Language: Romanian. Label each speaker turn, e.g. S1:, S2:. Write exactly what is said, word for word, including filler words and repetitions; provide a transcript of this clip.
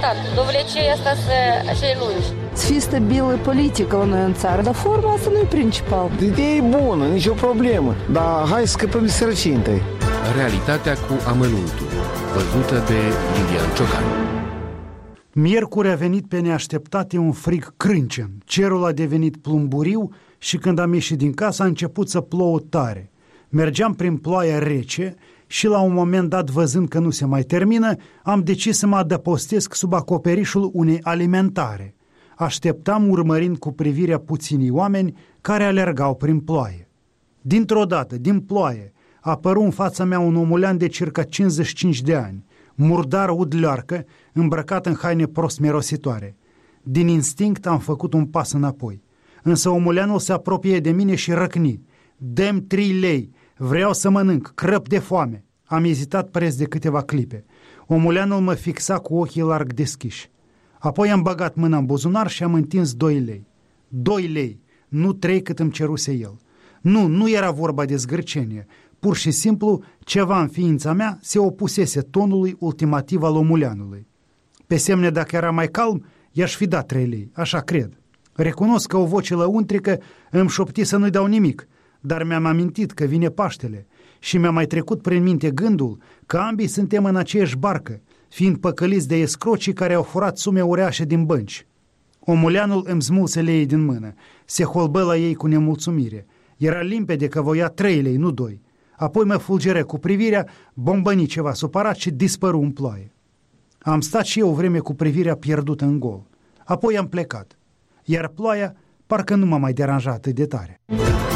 S1: stat. Dovlecei asta să așa lungi.
S2: Să fie stabilă politică la noi în țară, dar forma asta nu e principal.
S3: Ideea e bună, nicio problemă, dar hai să scăpăm de sărăcie întâi.
S4: Realitatea cu amănuntul, văzută de Lilian Ciocan.
S5: Miercuri a venit pe neașteptate un frig crâncen. Cerul a devenit plumburiu și când am ieșit din casă a început să plouă tare. Mergeam prin ploaia rece și la un moment dat, văzând că nu se mai termină, am decis să mă adăpostesc sub acoperișul unei alimentare. Așteptam urmărind cu privirea puținii oameni care alergau prin ploaie. Dintr-o dată, din ploaie, apăru în fața mea un omulean de circa cincizeci și cinci de ani, murdar udleoarcă, îmbrăcat în haine prost mirositoare. Din instinct am făcut un pas înapoi. Însă omuleanul se apropie de mine și răcni. Dă-mi trei lei, vreau să mănânc, crăp de foame. Am ezitat preț de câteva clipe. Omuleanul mă fixa cu ochii larg deschiși. Apoi am băgat mâna în buzunar și am întins doi lei. Doi lei, nu trei cât îmi ceruse el. Nu, nu era vorba de zgârcenie. Pur și simplu, ceva în ființa mea se opusese tonului ultimativ al omuleanului. Pe semne, dacă era mai calm, i-aș fi dat trei lei, așa cred. Recunosc că o voce lăuntrică îmi șopti să nu-i dau nimic, dar mi-am amintit că vine Paștele și mi-a mai trecut prin minte gândul că ambii suntem în aceeași barcă, fiind păcăliți de escrocii care au furat sume uriașe din bănci. Omuleanul îmi smulse leii din mână, se holbă la ei cu nemulțumire. Era limpede că voia trei lei, nu doi. Apoi mă fulgeră cu privirea, bombăni ceva supărat și dispăru în ploaie. Am stat și eu o vreme cu privirea pierdută în gol. Apoi am plecat, iar ploaia parcă nu m-a mai deranjat atât de tare.